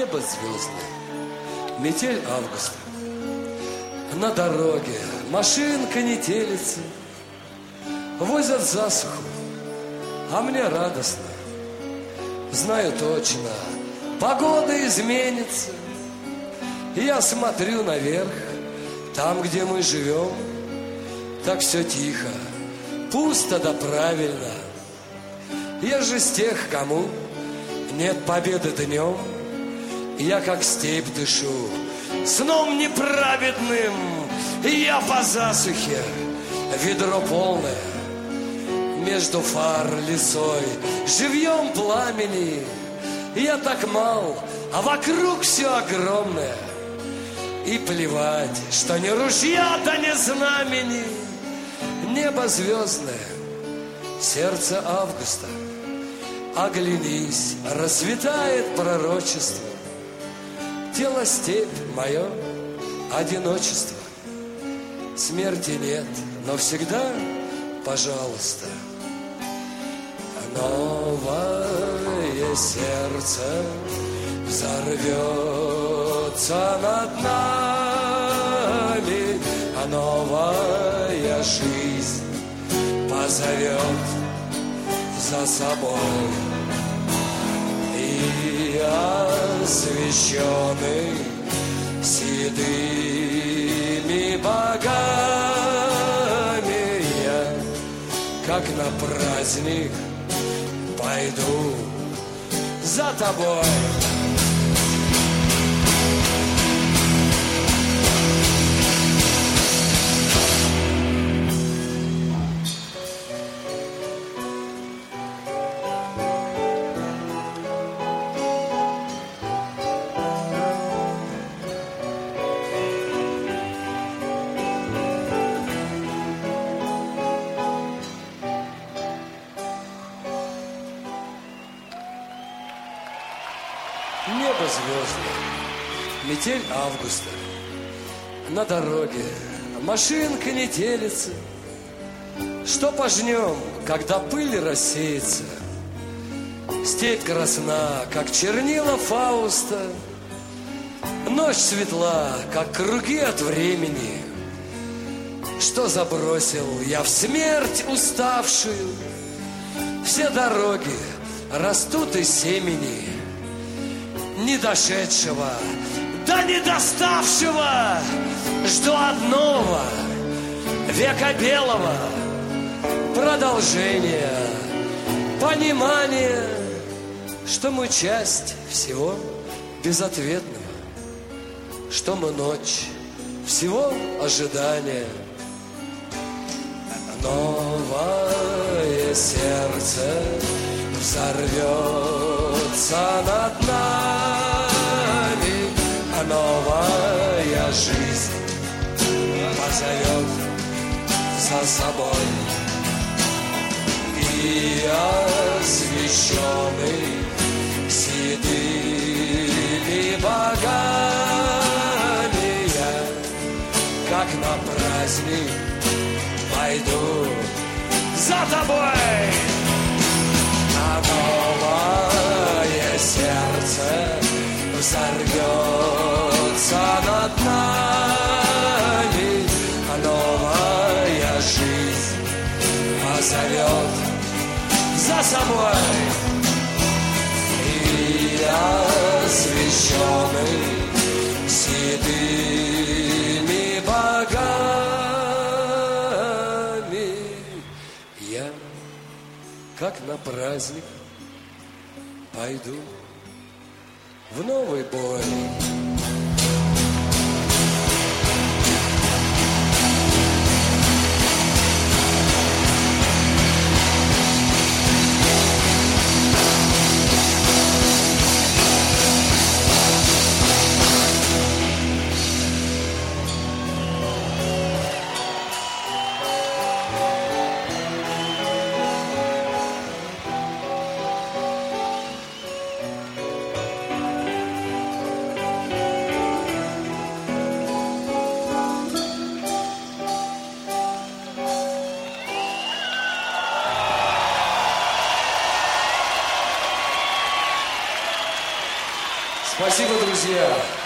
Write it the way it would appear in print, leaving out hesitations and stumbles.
Небо звездное, метель августа. На дороге машинка не телится, возят засуху, а мне радостно. Знаю точно, погода изменится. Я смотрю наверх, там, где мы живем, так все тихо, пусто да правильно. Я же с тех, кому нет победы днем. Я как степь дышу, сном неправедным. Я по засухе, ведро полное, между фар лесой, живьем пламени. Я так мал, а вокруг все огромное. И плевать, что ни ружья, да ни знамени. Небо звездное, сердце августа. Оглянись, расцветает пророчество. Тело степь, мое одиночество. Смерти нет, но всегда, пожалуйста. Новое сердце взорвется над нами, а новая жизнь позовет за собой. И освещенный седыми богами я, как на праздник, пойду за тобой. Небо звездное, метель августа. На дороге машинка не телится. Что пожнем, когда пыль рассеется? Степь красна, как чернила Фауста. Ночь светла, как круги от времени. Что забросил я в смерть уставшую? Все дороги растут из семени. Не дошедшего, да не доставшего, жду одного века белого, продолжения, понимания, что мы часть всего безответного, что мы ночь всего ожидания. Новое сердце взорвется над нами, а новая жизнь позовет за собой. И освещенный седыми богами я, как на праздник, пойду за тобой. А новое сердце взорвется над нами, а новая жизнь позовет за собой. И освещенный седыми богами я, как на праздник, пойду в новый бой. Спасибо, друзья.